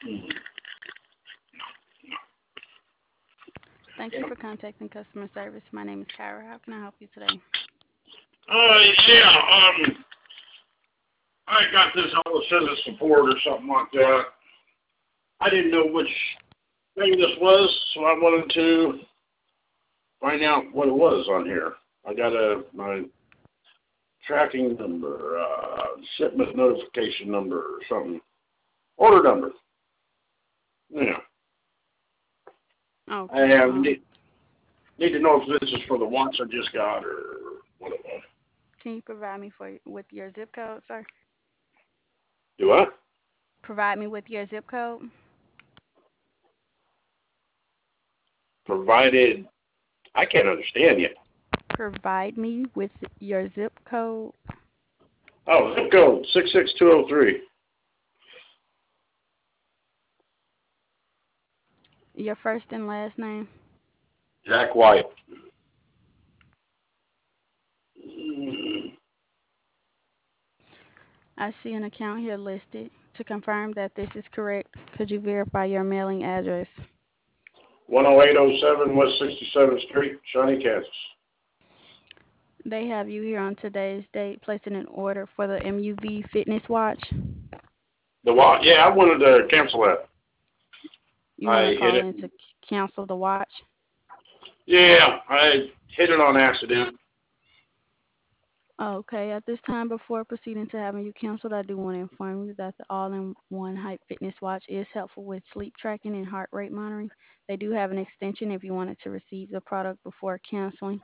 Thank you for contacting customer service. My name is Kyra. How can I help you today? Yeah, I got this all that says it's support or something like that. I didn't know which thing this was, so I wanted to find out what it was on here. I got my tracking number, shipment notification number or something. Order number. Yeah. I Okay. have need to know if this is for the ones I just got or what it was. Can you provide me with your zip code, sir? Do I? Provide me with your zip code. Provided I can't understand you. Provide me with your zip code. Oh, zip code 66203. Your first and last name. Jack White. Mm, I see an account here listed. To confirm that this is correct, could you verify your mailing address? 10807 West 67th Street, Shawnee, Kansas. They have you here on today's date placing an order for the MUV fitness watch. The what? Yeah, I wanted to cancel that. You want to I hit call it. in to cancel the watch? Yeah, I hit it on accident. Okay, at this time, before proceeding to having you canceled, I do want to inform you that the all-in-one Hype Fitness Watch is helpful with sleep tracking and heart rate monitoring. They do have an extension if you wanted to receive the product before canceling.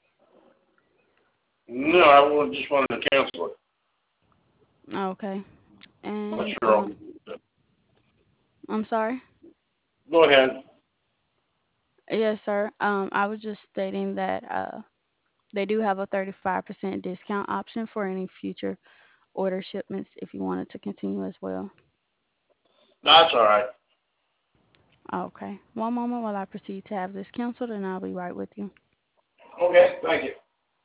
No, I just wanted to cancel it. Okay, Not and sure. I'm sorry. Go ahead. Yes, sir. I was just stating that they do have a 35% discount option for any future order shipments if you wanted to continue as well. That's all right. Okay, one moment while I proceed to have this canceled, and I'll be right with you. Okay, thank you.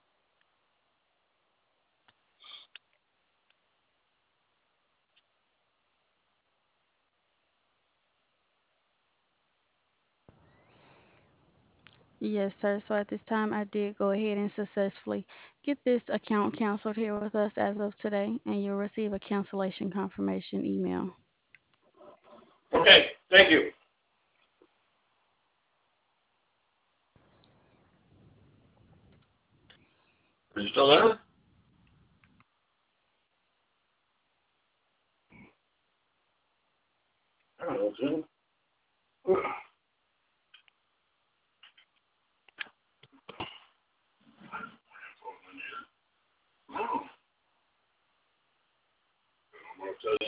Yes, sir. So at this time, I did go ahead and successfully get this account canceled here with us as of today, and you'll receive a cancellation confirmation email. Okay, thank you. Are you still there? I don't know, Jim. Oh,